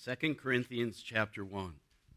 2 Corinthians chapter 1.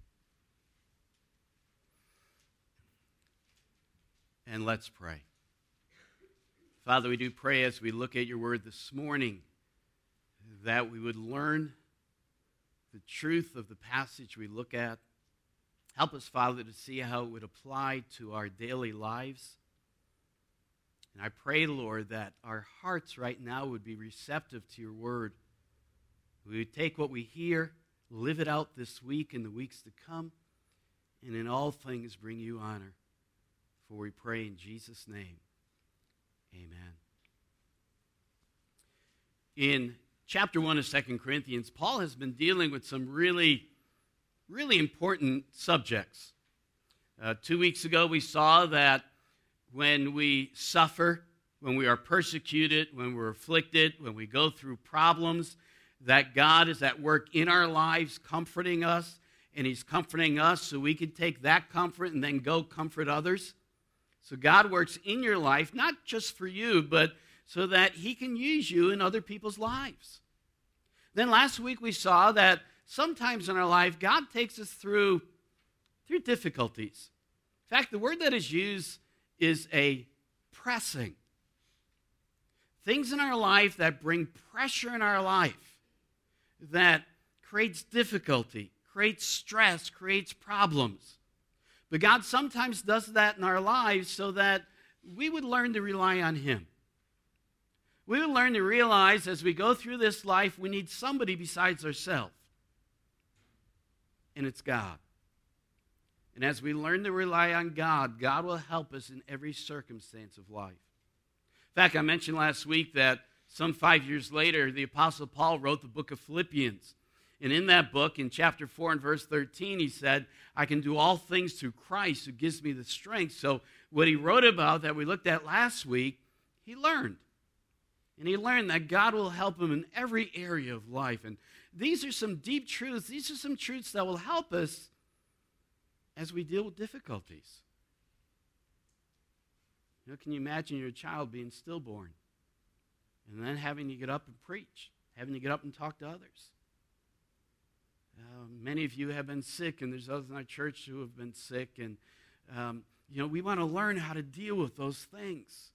And let's pray. Father, we do pray as we look at your word this morning that we would learn the truth of the passage we look at. Help us, Father, to see how it would apply to our daily lives. And I pray, Lord, that our hearts right now would be receptive to your word. We would take what we hear, live it out this week and the weeks to come, and in all things bring you honor. For we pray in Jesus' name. Amen. In chapter 1 of 2 Corinthians, Paul has been dealing with some really important subjects. 2 weeks ago, we saw that when we suffer, when we are persecuted, when we're afflicted, when we go through problems, that God is at work in our lives comforting us, and he's comforting us so we can take that comfort and then go comfort others. So God works in your life, not just for you, but so that he can use you in other people's lives. Then last week we saw that sometimes in our life, God takes us through difficulties. In fact, the word that is used is a pressing. Things in our life that bring pressure in our life, that creates difficulty, creates stress, creates problems. But God sometimes does that in our lives so that we would learn to rely on him. We would learn to realize as we go through this life, we need somebody besides ourselves. And it's God. And as we learn to rely on God, God will help us in every circumstance of life. In fact, I mentioned last week that some 5 years later, the Apostle Paul wrote the book of Philippians. And in that book, in chapter 4 and verse 13, he said, I can do all things through Christ who gives me the strength. So what he wrote about that we looked at last week, he learned. And he learned that God will help him in every area of life. And these are some deep truths. These are some truths that will help us as we deal with difficulties. You know, can you imagine your child being stillborn and then having to get up and preach, having to get up and talk to others? Many of you have been sick, and there's others in our church who have been sick. And, we want to learn how to deal with those things.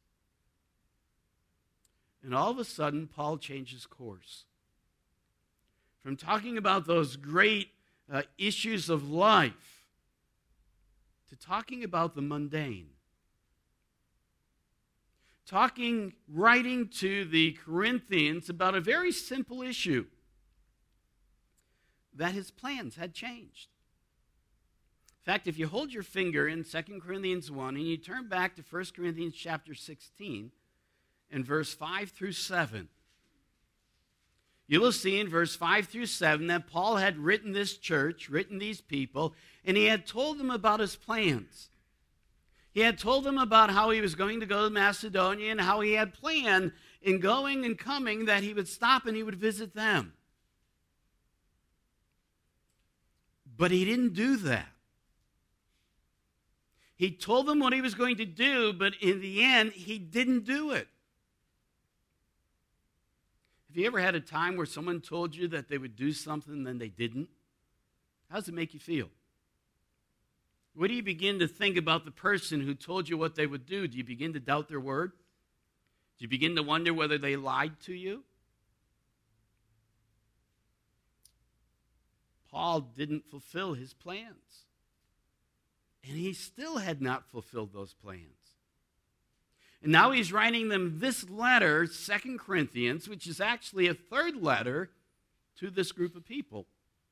And all of a sudden, Paul changes course. From talking about those great issues of life to talking about the mundane. Writing to the Corinthians about a very simple issue. That his plans had changed. In fact, if you hold your finger in 2 Corinthians 1 and you turn back to 1 Corinthians chapter 16 and verse 5 through 7, you will see in verse 5 through 7 that Paul had written this church, written these people, and he had told them about his plans. He had told them about how he was going to go to Macedonia and how he had planned in going and coming that he would stop and he would visit them. But he didn't do that. He told them what he was going to do, but in the end, he didn't do it. Have you ever had a time where someone told you that they would do something and then they didn't? How does it make you feel? What do you begin to think about the person who told you what they would do? Do you begin to doubt their word? Do you begin to wonder whether they lied to you? Paul didn't fulfill his plans. And he still had not fulfilled those plans. And now he's writing them this letter, 2 Corinthians, which is actually a third letter to this group of people.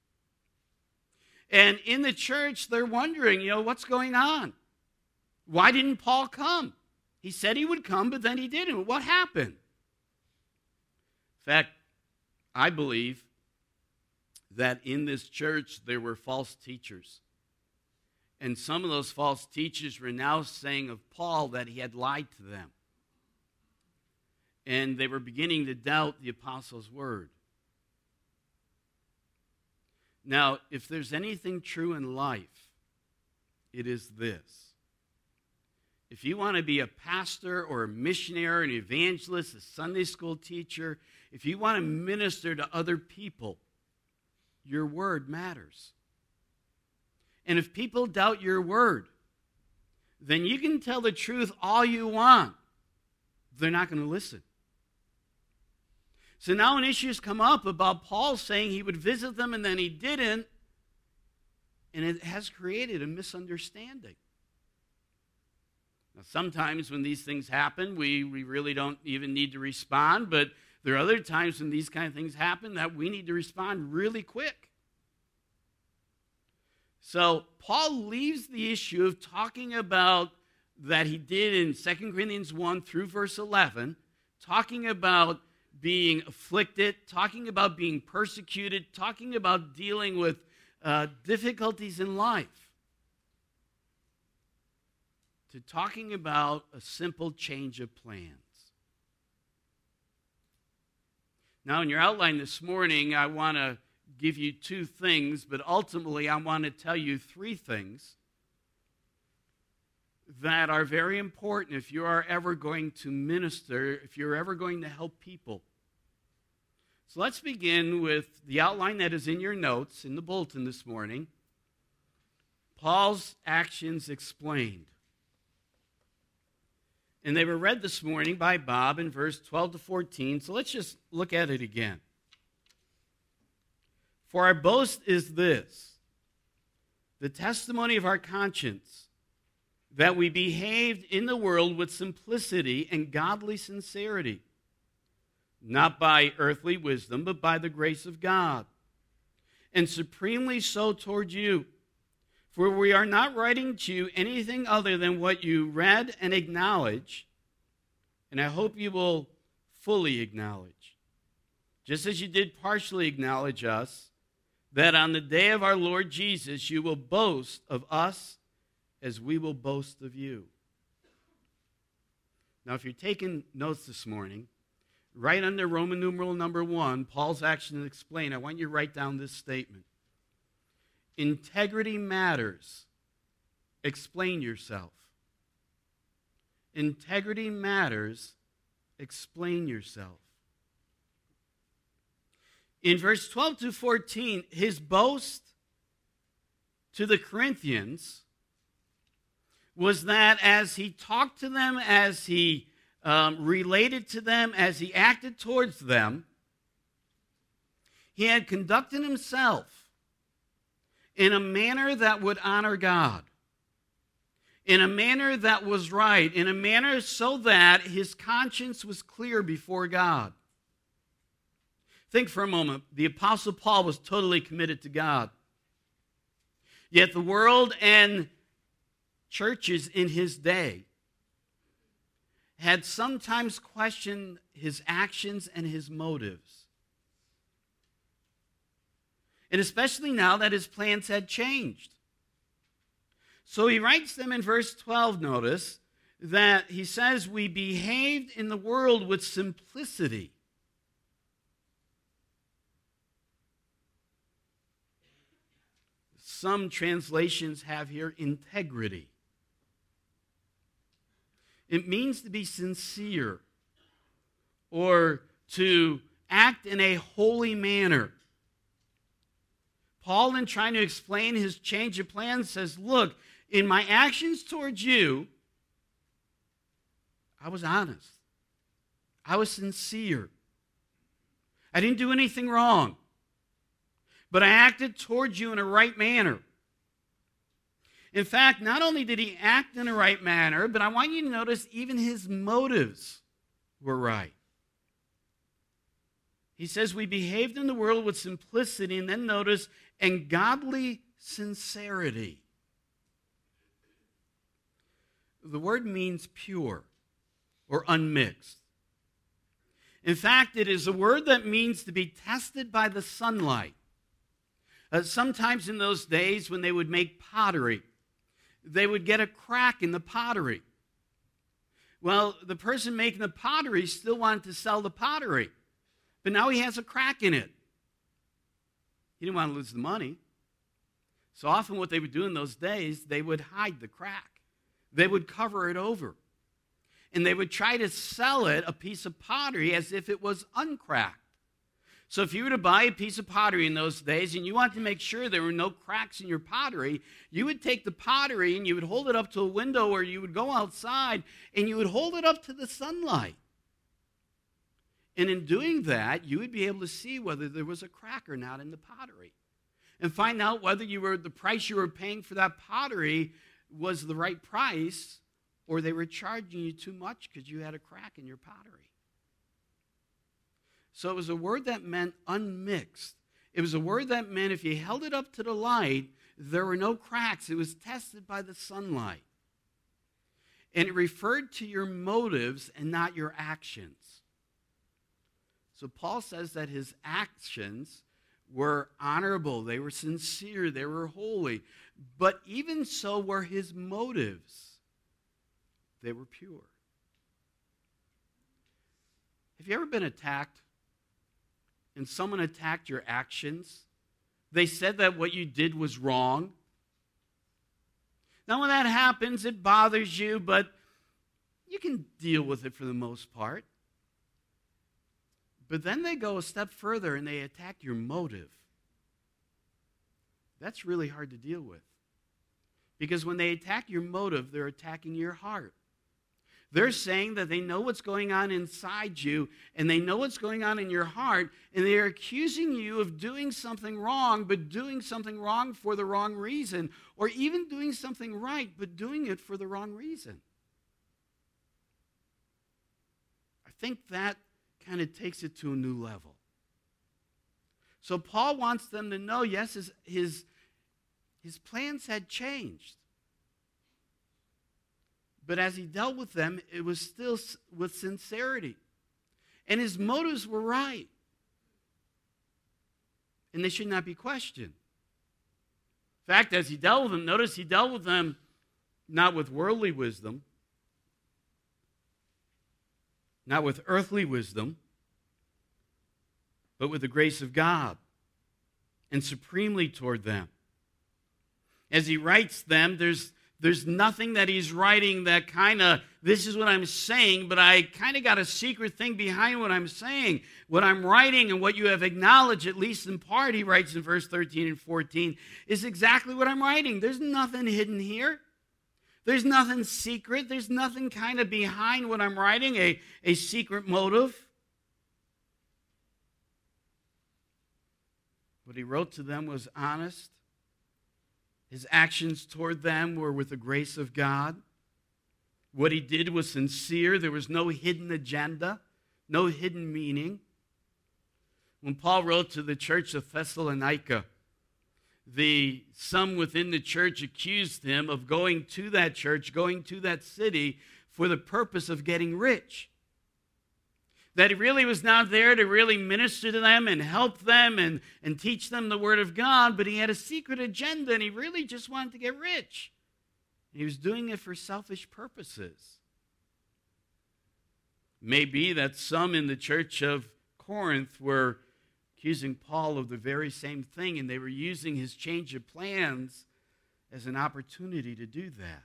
And in the church, they're wondering, what's going on? Why didn't Paul come? He said he would come, but then he didn't. What happened? In fact, I believe that in this church there were false teachers. And some of those false teachers were now saying of Paul that he had lied to them. And they were beginning to doubt the apostles' word. Now, if there's anything true in life, it is this. If you want to be a pastor or a missionary, an evangelist, a Sunday school teacher, if you want to minister to other people, your word matters. And if people doubt your word, then you can tell the truth all you want. They're not going to listen. So now when issues come up about Paul saying he would visit them and then he didn't, and it has created a misunderstanding. Now, sometimes when these things happen, we really don't even need to respond, but there are other times when these kind of things happen that we need to respond really quick. So Paul leaves the issue of talking about that he did in 2 Corinthians 1 through verse 11, talking about being afflicted, talking about being persecuted, talking about dealing with difficulties in life, to talking about a simple change of plans. Now, in your outline this morning, I want to give you two things, but ultimately I want to tell you three things that are very important if you are ever going to minister, if you're ever going to help people. So let's begin with the outline that is in your notes in the bulletin this morning. Paul's actions explained. And they were read this morning by Bob in verse 12 to 14. So let's just look at it again. For our boast is this, the testimony of our conscience, that we behaved in the world with simplicity and godly sincerity, not by earthly wisdom, but by the grace of God, and supremely so toward you. For we are not writing to you anything other than what you read and acknowledge, and I hope you will fully acknowledge, just as you did partially acknowledge us, that on the day of our Lord Jesus you will boast of us as we will boast of you. Now, if you're taking notes this morning, right under Roman numeral number 1, Paul's actions explained, I want you to write down this statement. Integrity matters. Explain yourself. Integrity matters. Explain yourself. In verse 12 to 14, his boast to the Corinthians was that as he talked to them, as he related to them, as he acted towards them, he had conducted himself in a manner that would honor God, in a manner that was right, in a manner so that his conscience was clear before God. Think for a moment. The Apostle Paul was totally committed to God. Yet the world and churches in his day had sometimes questioned his actions and his motives. And especially now that his plans had changed. So he writes them in verse 12, notice, that he says, we behaved in the world with simplicity. Some translations have here integrity. It means to be sincere or to act in a holy manner. Paul, in trying to explain his change of plans, says, look, in my actions towards you, I was honest. I was sincere. I didn't do anything wrong. But I acted towards you in a right manner. In fact, not only did he act in a right manner, but I want you to notice even his motives were right. He says, we behaved in the world with simplicity, and then notice, and godly sincerity. The word means pure or unmixed. In fact, it is a word that means to be tested by the sunlight. Sometimes in those days when they would make pottery, they would get a crack in the pottery. Well, the person making the pottery still wanted to sell the pottery, but now he has a crack in it. He didn't want to lose the money. So often what they would do in those days, they would hide the crack. They would cover it over. And they would try to sell it, a piece of pottery, as if it was uncracked. So if you were to buy a piece of pottery in those days and you wanted to make sure there were no cracks in your pottery, you would take the pottery and you would hold it up to a window, or you would go outside and you would hold it up to the sunlight. And in doing that, you would be able to see whether there was a crack or not in the pottery, and find out whether the price you were paying for that pottery was the right price, or they were charging you too much because you had a crack in your pottery. So it was a word that meant unmixed. It was a word that meant if you held it up to the light, there were no cracks. It was tested by the sunlight. And it referred to your motives and not your actions. So Paul says that his actions were honorable, they were sincere, they were holy. But even so were his motives. They were pure. Have you ever been attacked? And someone attacked your actions? They said that what you did was wrong. Now when that happens, it bothers you, but you can deal with it for the most part. But then they go a step further and they attack your motive. That's really hard to deal with. Because when they attack your motive, they're attacking your heart. They're saying that they know what's going on inside you, and they know what's going on in your heart, and they're accusing you of doing something wrong, but doing something wrong for the wrong reason, or even doing something right, but doing it for the wrong reason. I think that kind of takes it to a new level. So Paul wants them to know, yes, his plans had changed. But as he dealt with them, it was still with sincerity. And his motives were right. And they should not be questioned. In fact, as he dealt with them, notice he dealt with them not with worldly wisdom, not with earthly wisdom, but with the grace of God, and supremely toward them. As he writes them, there's nothing that he's writing that kind of, this is what I'm saying, but I kind of got a secret thing behind what I'm saying. What I'm writing and what you have acknowledged, at least in part, he writes in verse 13 and 14, is exactly what I'm writing. There's nothing hidden here. There's nothing secret. There's nothing kind of behind what I'm writing, a secret motive. What he wrote to them was honest. His actions toward them were with the grace of God. What he did was sincere. There was no hidden agenda, no hidden meaning. When Paul wrote to the church of Thessalonica, some within the church accused him of going to that church, going to that city for the purpose of getting rich. That he really was not there to really minister to them and help them and teach them the Word of God, but he had a secret agenda and he really just wanted to get rich. He was doing it for selfish purposes. Maybe that some in the church of Corinth were accusing Paul of the very same thing, and they were using his change of plans as an opportunity to do that.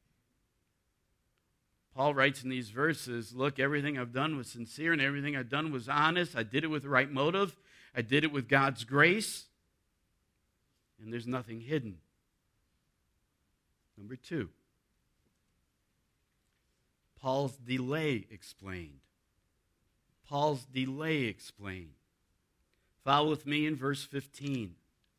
Paul writes in these verses, look, everything I've done was sincere and everything I've done was honest. I did it with the right motive. I did it with God's grace. And there's nothing hidden. Number 2, Paul's delay explained. Paul's delay explained. Follow with me in verse 15.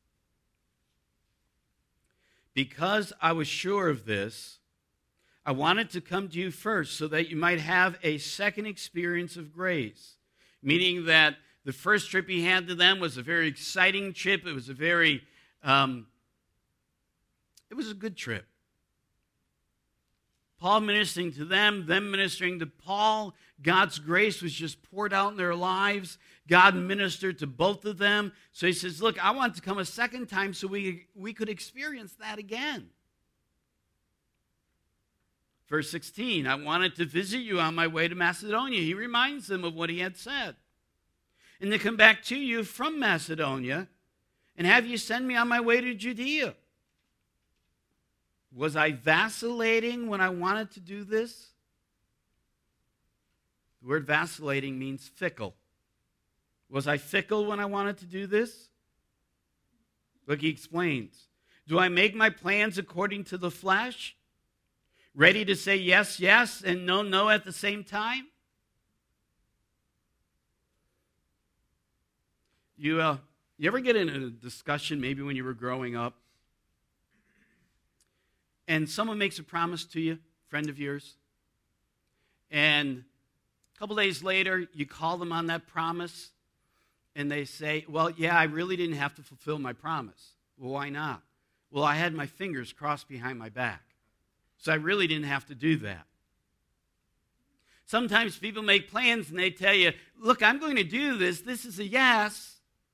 Because I was sure of this, I wanted to come to you first so that you might have a second experience of grace. Meaning that the first trip he had to them was a very exciting trip. It was a very, it was a good trip. Paul ministering to them ministering to Paul. God's grace was just poured out in their lives. God ministered to both of them. So he says, look, I want to come a second time so we could experience that again. Verse 16, I wanted to visit you on my way to Macedonia. He reminds them of what he had said. And to come back to you from Macedonia and have you send me on my way to Judea. Was I vacillating when I wanted to do this? The word vacillating means fickle. Was I fickle when I wanted to do this? Look, he explains. Do I make my plans according to the flesh? Ready to say yes, yes, and no, no at the same time? You ever get in a discussion, maybe when you were growing up, and someone makes a promise to you, a friend of yours, and a couple days later, you call them on that promise, and they say, well, yeah, I really didn't have to fulfill my promise. Well, why not? Well, I had my fingers crossed behind my back, so I really didn't have to do that. Sometimes people make plans, and they tell you, look, I'm going to do this. This is a yes.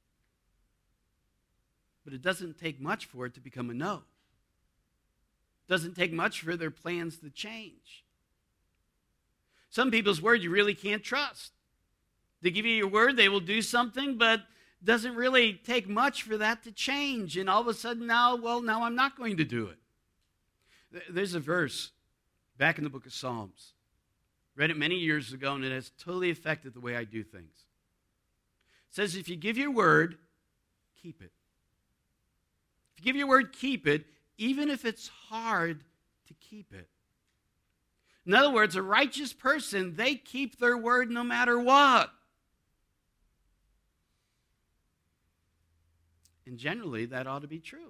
But it doesn't take much for it to become a no. It doesn't take much for their plans to change. Some people's word you really can't trust. They give you your word, they will do something, but it doesn't really take much for that to change. And all of a sudden now I'm not going to do it. There's a verse back in the book of Psalms. Read it many years ago, and it has totally affected the way I do things. It says, if you give your word, keep it. If you give your word, keep it, even if it's hard to keep it. In other words, a righteous person, they keep their word no matter what. And generally, that ought to be true.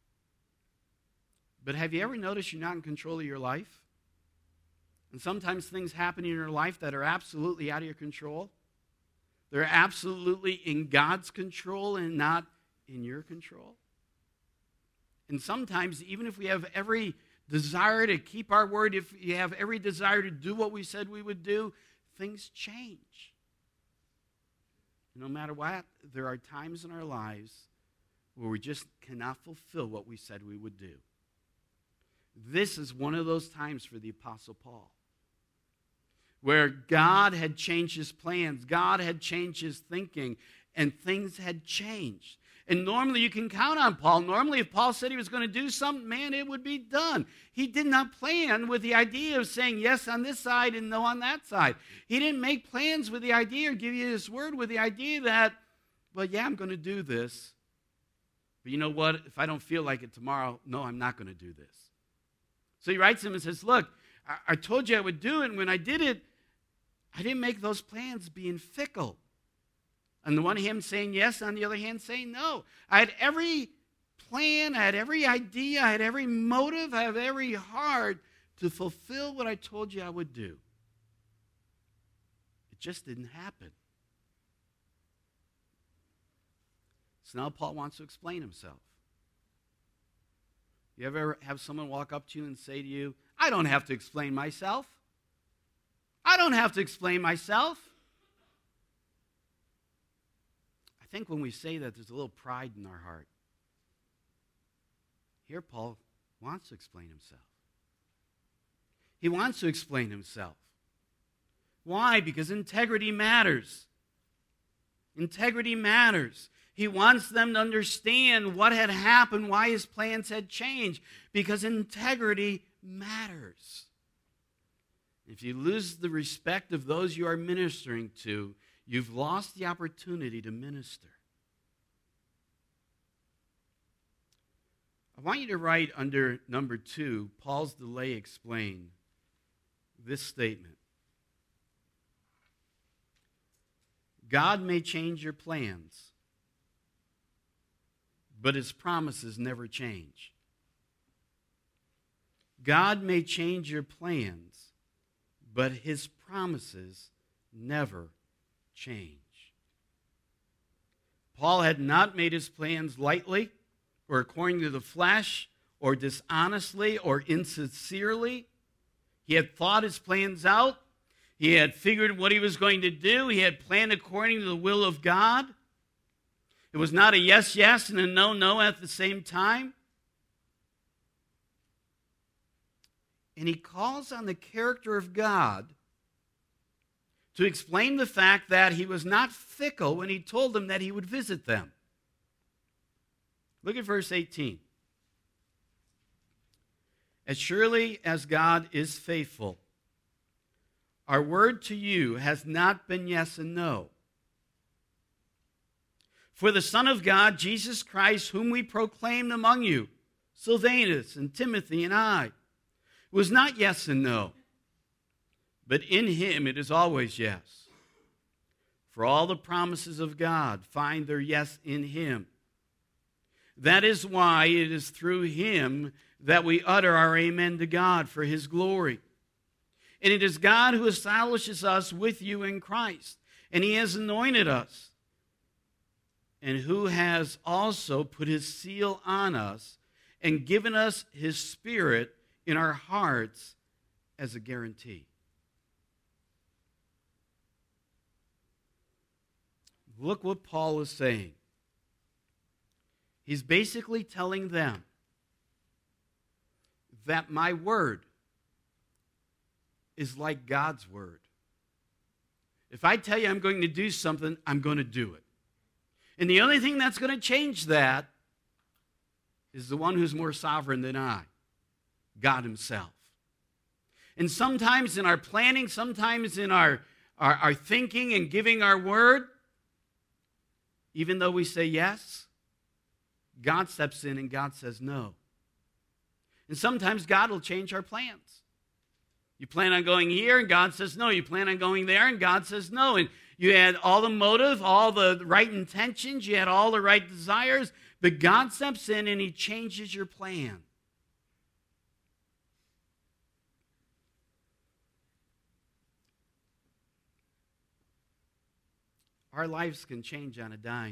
But have you ever noticed you're not in control of your life? And sometimes things happen in your life that are absolutely out of your control. They're absolutely in God's control and not in your control. And sometimes, even if we have every desire to keep our word, if you have every desire to do what we said we would do, things change. No matter what, there are times in our lives where we just cannot fulfill what we said we would do. This is one of those times for the Apostle Paul, where God had changed his plans, God had changed his thinking, and things had changed. And normally you can count on Paul. Normally if Paul said he was going to do something, man, it would be done. He did not plan with the idea of saying yes on this side and no on that side. He didn't make plans with the idea or give you his word with the idea that, well, yeah, I'm going to do this. But you know what? If I don't feel like it tomorrow, no, I'm not going to do this. So he writes him and says, look, I told you I would do it, and when I did it, I didn't make those plans being fickle. On the one hand, saying yes, on the other hand, saying no. I had every plan, I had every idea, I had every motive, I had every heart to fulfill what I told you I would do. It just didn't happen. So now Paul wants to explain himself. You ever have someone walk up to you and say to you, I don't have to explain myself. I don't have to explain myself. I think when we say that, there's a little pride in our heart. Here, Paul wants to explain himself. He wants to explain himself. Why? Because integrity matters. Integrity matters. He wants them to understand what had happened, why his plans had changed, because integrity matters. If you lose the respect of those you are ministering to, you've lost the opportunity to minister. I want you to write under number 2, Paul's delay explained, this statement. God may change your plans, but his promises never change. God may change your plans, but his promises never change. Paul had not made his plans lightly, or according to the flesh, or dishonestly, or insincerely. He had thought his plans out. He had figured what he was going to do. He had planned according to the will of God. It was not a yes, yes, and a no, no at the same time. And he calls on the character of God to explain the fact that he was not fickle when he told them that he would visit them. Look at verse 18. As surely as God is faithful, our word to you has not been yes and no. For the Son of God, Jesus Christ, whom we proclaimed among you, Silvanus and Timothy and I, was not yes and no, but in him it is always yes. For all the promises of God find their yes in him. That is why it is through him that we utter our amen to God for his glory. And it is God who establishes us with you in Christ, and he has anointed us, and who has also put his seal on us and given us his Spirit in our hearts as a guarantee. Look what Paul is saying. He's basically telling them that my word is like God's word. If I tell you I'm going to do something, I'm going to do it. And the only thing that's going to change that is the one who's more sovereign than I, God himself. And sometimes in our planning, sometimes in our thinking and giving our word, even though we say yes, God steps in and God says no. And sometimes God will change our plans. You plan on going here and God says no. You plan on going there and God says no. And you had all the motive, all the right intentions, you had all the right desires, but God steps in and he changes your plan. Our lives can change on a dime.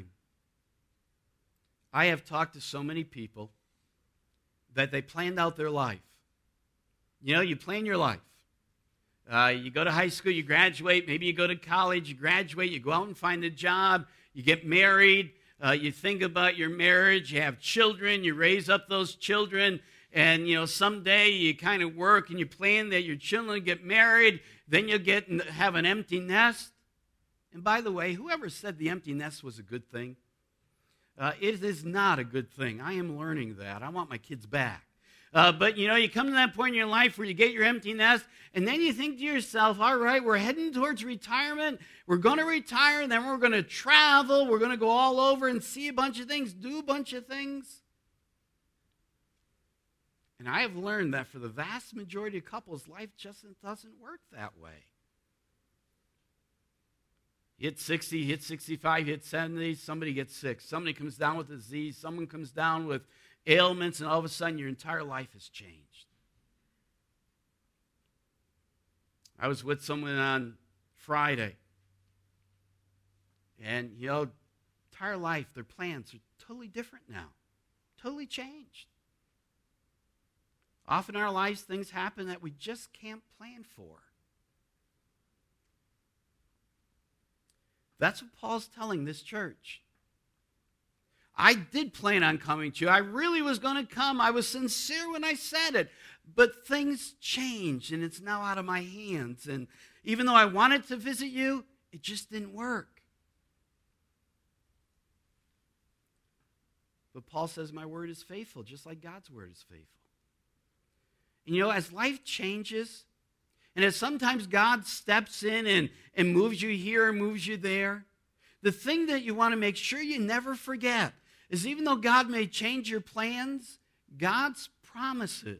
I have talked to so many people that they planned out their life. You know, you plan your life. You go to high school, you graduate, maybe you go to college, you graduate, you go out and find a job, you get married, you think about your marriage, you have children, you raise up those children, and, someday you kind of work and you plan that your children get married, then you'll have an empty nest. And by the way, whoever said the empty nest was a good thing, it is not a good thing. I am learning that. I want my kids back. But, you come to that point in your life where you get your empty nest, and then you think to yourself, all right, we're heading towards retirement. We're going to retire, and then we're going to travel. We're going to go all over and see a bunch of things, do a bunch of things. And I have learned that for the vast majority of couples, life just doesn't work that way. Hit 60, hit 65, hit 70, somebody gets sick. Somebody comes down with a disease. Someone comes down with ailments, and all of a sudden your entire life has changed. I was with someone on Friday, and, entire life, their plans are totally different now, totally changed. Often in our lives, things happen that we just can't plan for. That's what Paul's telling this church. I did plan on coming to you. I really was going to come. I was sincere when I said it. But things changed, and it's now out of my hands. And even though I wanted to visit you, it just didn't work. But Paul says my word is faithful, just like God's word is faithful. And as life changes, and as sometimes God steps in and moves you here and moves you there, the thing that you want to make sure you never forget is even though God may change your plans, God's promises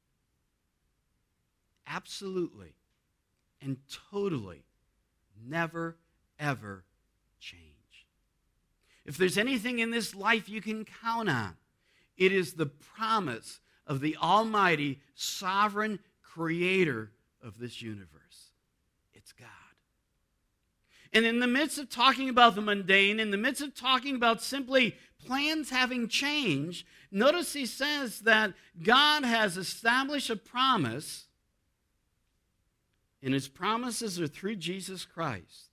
absolutely and totally never, ever change. If there's anything in this life you can count on, it is the promise of the almighty, sovereign creator of this universe. It's God. And in the midst of talking about the mundane, in the midst of talking about simply plans having changed, notice he says that God has established a promise, and his promises are through Jesus Christ.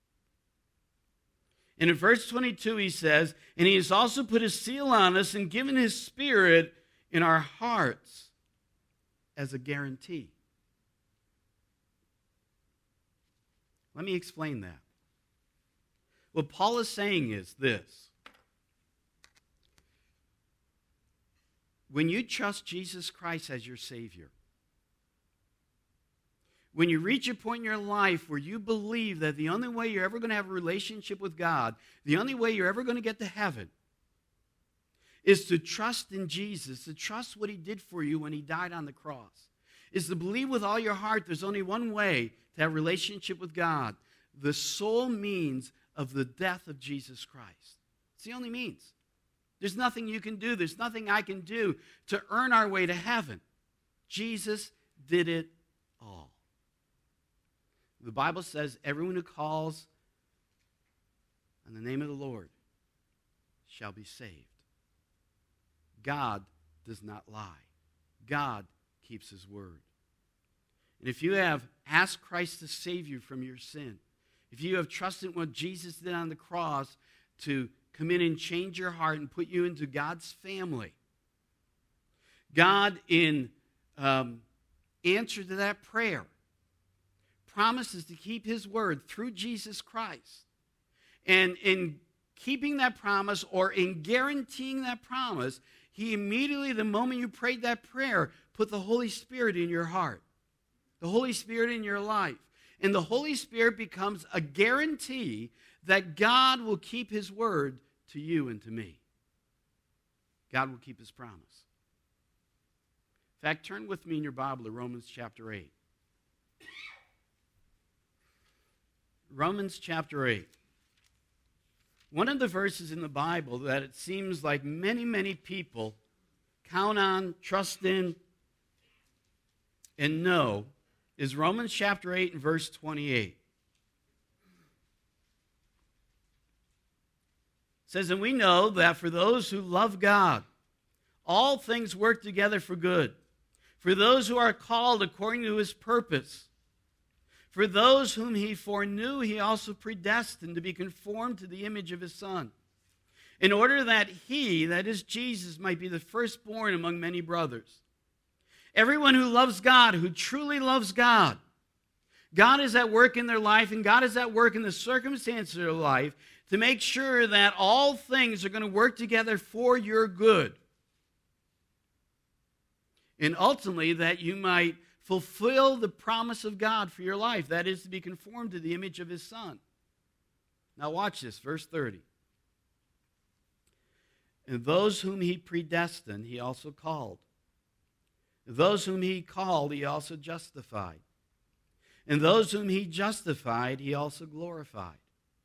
And in verse 22 he says, and he has also put his seal on us and given his Spirit in our hearts as a guarantee. Let me explain that. What Paul is saying is this. When you trust Jesus Christ as your Savior, when you reach a point in your life where you believe that the only way you're ever going to have a relationship with God, the only way you're ever going to get to heaven, is to trust in Jesus, to trust what he did for you when he died on the cross, is to believe with all your heart there's only one way to have a relationship with God, the sole means of the death of Jesus Christ. It's the only means. There's nothing you can do. There's nothing I can do to earn our way to heaven. Jesus did it all. The Bible says everyone who calls on the name of the Lord shall be saved. God does not lie. God keeps his word. And if you have asked Christ to save you from your sin, if you have trusted what Jesus did on the cross to come in and change your heart and put you into God's family, God, in answer to that prayer, promises to keep his word through Jesus Christ. And in keeping that promise, or in guaranteeing that promise, he immediately, the moment you prayed that prayer, put the Holy Spirit in your heart, the Holy Spirit in your life. And the Holy Spirit becomes a guarantee that God will keep his word to you and to me. God will keep his promise. In fact, turn with me in your Bible to Romans chapter 8. Romans chapter 8. One of the verses in the Bible that it seems like many, many people count on, trust in, and know is Romans chapter 8 and verse 28. It says, and we know that for those who love God, all things work together for good. For those who are called according to his purpose. For those whom he foreknew, he also predestined to be conformed to the image of his Son, in order that he, that is Jesus, might be the firstborn among many brothers. Everyone who loves God, who truly loves God, God is at work in their life, and God is at work in the circumstances of their life to make sure that all things are going to work together for your good. And ultimately, that you might fulfill the promise of God for your life. That is, to be conformed to the image of his Son. Now watch this, verse 30. And those whom he predestined, he also called. Those whom he called, he also justified. And those whom he justified, he also glorified.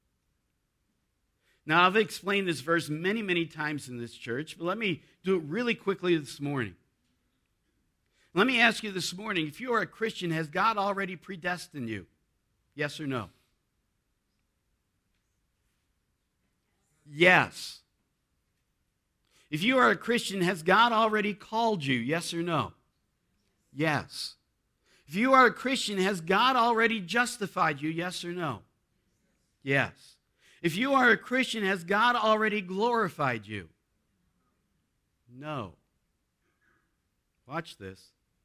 Now, I've explained this verse many, many times in this church, but let me do it really quickly this morning. Let me ask you this morning, if you are a Christian, has God already predestined you? Yes or no? Yes. If you are a Christian, has God already called you? Yes or no? Yes. If you are a Christian, has God already justified you? Yes or no? Yes. If you are a Christian, has God already glorified you? No. Watch this.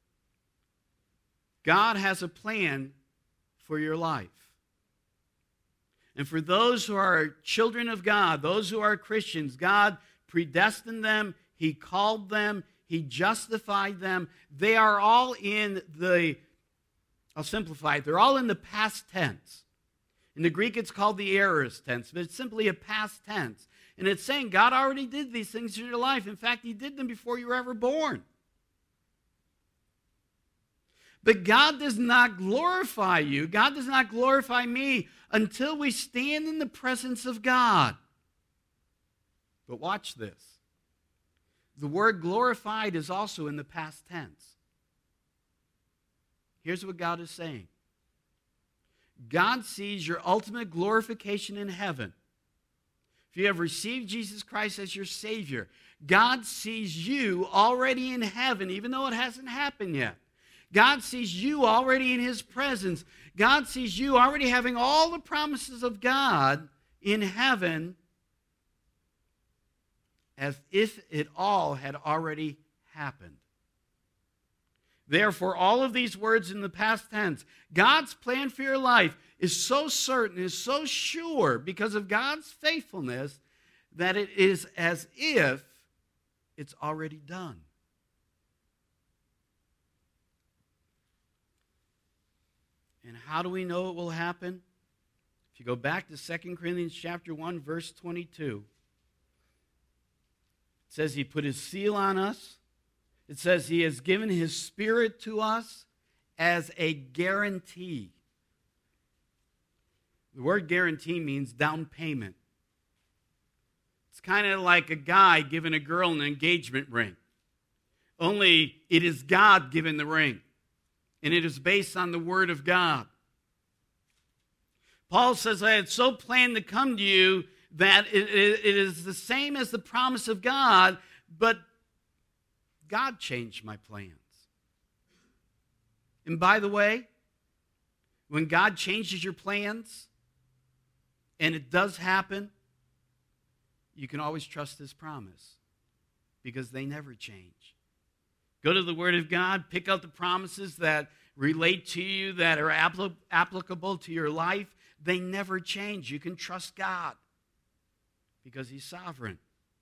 God has a plan for your life. And for those who are children of God, those who are Christians, God predestined them, he called them, he justified them. They are all in the, I'll simplify it, they're all in the past tense. In the Greek, it's called the aorist tense, but it's simply a past tense. And it's saying God already did these things in your life. In fact, he did them before you were ever born. But God does not glorify you. God does not glorify me until we stand in the presence of God. But watch this. The word glorified is also in the past tense. Here's what God is saying. God sees your ultimate glorification in heaven. If you have received Jesus Christ as your Savior, God sees you already in heaven, even though it hasn't happened yet. God sees you already in his presence. God sees you already having all the promises of God in heaven as if it all had already happened. Therefore, all of these words in the past tense, God's plan for your life is so certain, is so sure because of God's faithfulness that it is as if it's already done. And how do we know it will happen? If you go back to 2 Corinthians chapter 1, verse 22, it says he put his seal on us. It says he has given his Spirit to us as a guarantee. The word guarantee means down payment. It's kind of like a guy giving a girl an engagement ring. Only it is God giving the ring. And it is based on the Word of God. Paul says, I had so planned to come to you that it is the same as the promise of God, but God changed my plans. And by the way, when God changes your plans, and it does happen, you can always trust His promise because they never change. Go to the Word of God, pick out the promises that relate to you, that are applicable to your life. They never change. You can trust God because He's sovereign.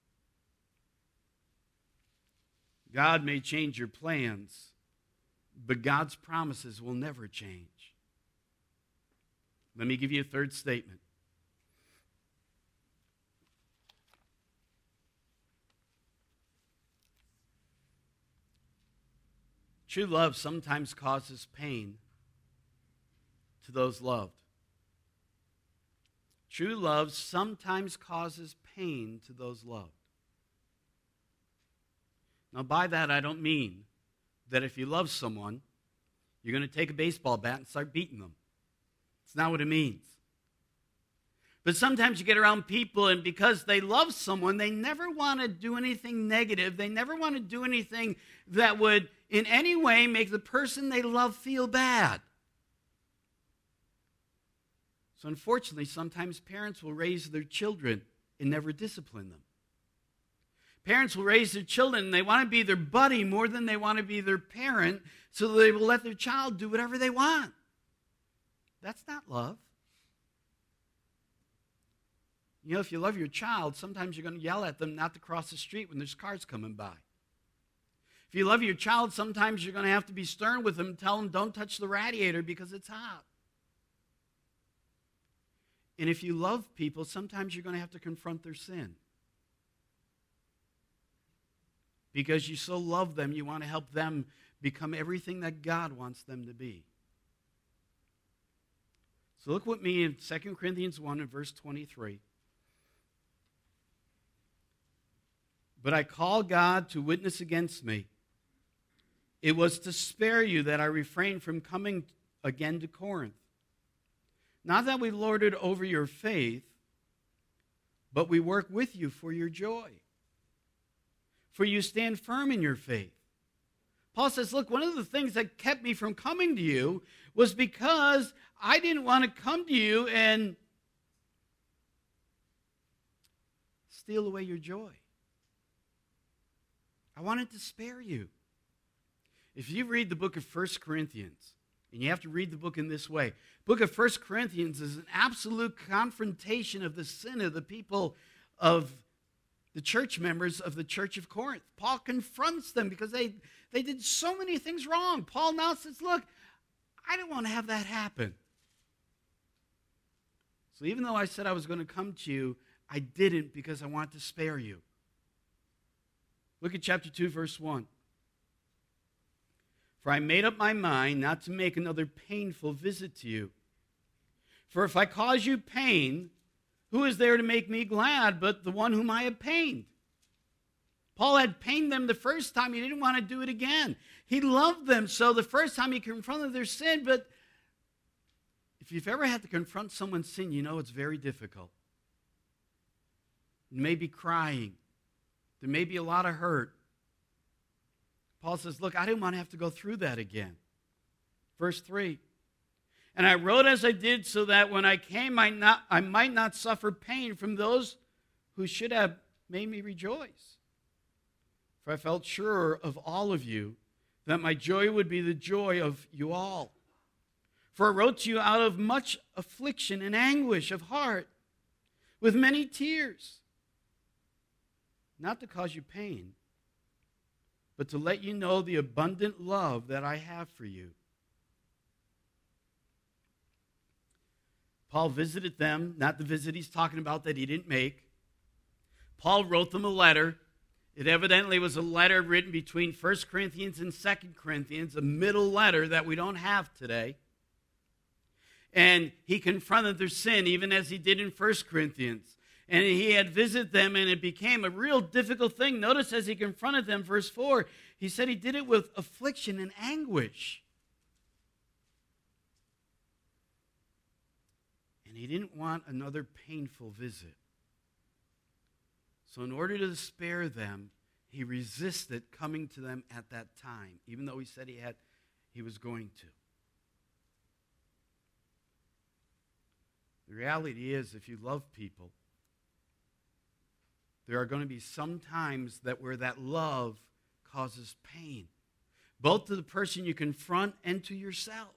God may change your plans, but God's promises will never change. Let me give you a third statement. True love sometimes causes pain to those loved. True love sometimes causes pain to those loved. Now, by that, I don't mean that if you love someone, you're going to take a baseball bat and start beating them. It's not what it means. But sometimes you get around people, and because they love someone, they never want to do anything negative. They never want to do anything that would in any way make the person they love feel bad. So unfortunately, sometimes parents will raise their children and never discipline them. Parents will raise their children and they want to be their buddy more than they want to be their parent, so they will let their child do whatever they want. That's not love. You know, if you love your child, sometimes you're going to yell at them not to cross the street when there's cars coming by. If you love your child, sometimes you're going to have to be stern with them and tell them, don't touch the radiator because it's hot. And if you love people, sometimes you're going to have to confront their sin. Because you so love them, you want to help them become everything that God wants them to be. So look with me in 2 Corinthians 1 and verse 23. But I call God to witness against me. It was to spare you that I refrained from coming again to Corinth. Not that we lorded over your faith, but we work with you for your joy. For you stand firm in your faith. Paul says, look, one of the things that kept me from coming to you was because I didn't want to come to you and steal away your joy. I wanted to spare you. If you read the book of 1 Corinthians, and you have to read the book in this way, the book of 1 Corinthians is an absolute confrontation of the sin of the people of the church members of the church of Corinth. Paul confronts them because they did so many things wrong. Paul now says, look, I didn't want to have that happen. So even though I said I was going to come to you, I didn't because I want to spare you. Look at chapter 2, verse 1. For I made up my mind not to make another painful visit to you. For if I cause you pain, who is there to make me glad but the one whom I have pained? Paul had pained them the first time. He didn't want to do it again. He loved them, so the first time he confronted their sin, but if you've ever had to confront someone's sin, you know it's very difficult. You may be crying. There may be a lot of hurt. Paul says, look, I didn't want to have to go through that again. Verse 3. And I wrote as I did so that when I came, I might not suffer pain from those who should have made me rejoice. For I felt sure of all of you that my joy would be the joy of you all. For I wrote to you out of much affliction and anguish of heart, with many tears, not to cause you pain, but to let you know the abundant love that I have for you. Paul visited them, not the visit he's talking about that he didn't make. Paul wrote them a letter. It evidently was a letter written between 1 Corinthians and 2 Corinthians, a middle letter that we don't have today. And he confronted their sin, even as he did in 1 Corinthians. And he had visited them, and it became a real difficult thing. Notice as he confronted them, verse 4, he said he did it with affliction and anguish. And he didn't want another painful visit. So in order to spare them, he resisted coming to them at that time, even though he said he was going to. The reality is, if you love people, there are going to be some times where that love causes pain, both to the person you confront and to yourself.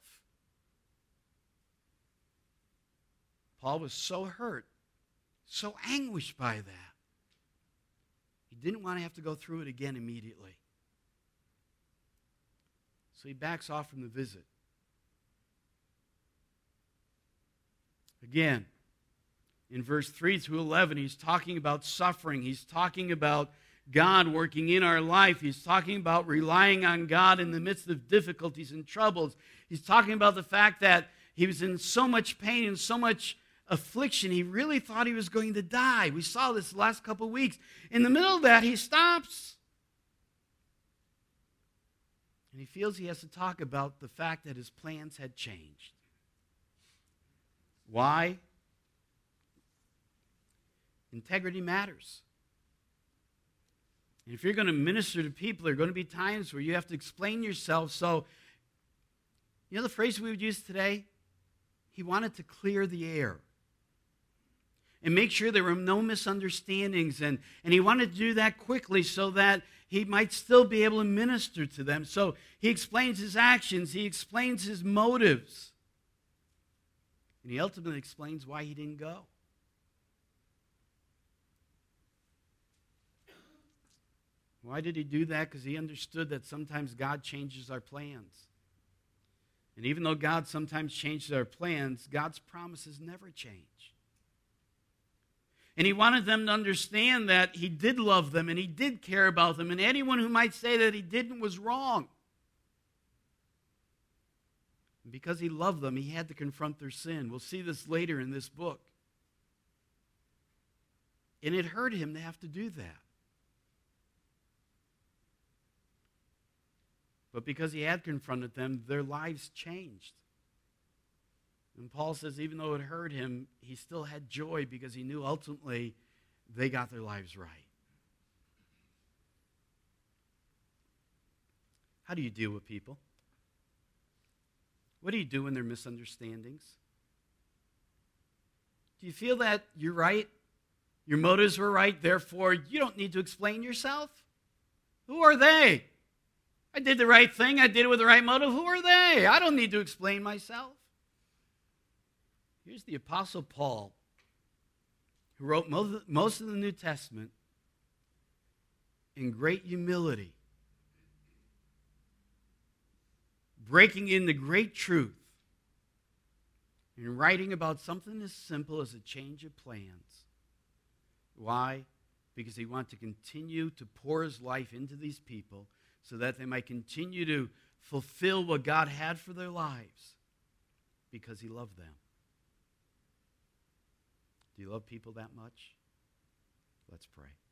Paul was so hurt, so anguished by that. He didn't want to have to go through it again immediately. So he backs off from the visit. Again, in verse 3 through 11, he's talking about suffering. He's talking about God working in our life. He's talking about relying on God in the midst of difficulties and troubles. He's talking about the fact that he was in so much pain and so much affliction, he really thought he was going to die. We saw this the last couple of weeks. In the middle of that, he stops. And he feels he has to talk about the fact that his plans had changed. Why? Integrity matters. And if you're going to minister to people, there are going to be times where you have to explain yourself. So, you know the phrase we would use today? He wanted to clear the air and make sure there were no misunderstandings. And he wanted to do that quickly so that he might still be able to minister to them. So he explains his actions. He explains his motives. And he ultimately explains why he didn't go. Why did he do that? Because he understood that sometimes God changes our plans. And even though God sometimes changes our plans, God's promises never change. And he wanted them to understand that he did love them and he did care about them. And anyone who might say that he didn't was wrong. And because he loved them, he had to confront their sin. We'll see this later in this book. And it hurt him to have to do that. But because he had confronted them, their lives changed. And Paul says even though it hurt him, he still had joy because he knew ultimately they got their lives right. How do you deal with people? What do you do when there are misunderstandings? Do you feel that you're right? Your motives were right, therefore you don't need to explain yourself? Who are they? I did the right thing. I did it with the right motive. Who are they? I don't need to explain myself. Here's the Apostle Paul, who wrote most of the New Testament in great humility, breaking into great truth, and writing about something as simple as a change of plans. Why? Because he wanted to continue to pour his life into these people so that they might continue to fulfill what God had for their lives because he loved them. Do you love people that much? Let's pray.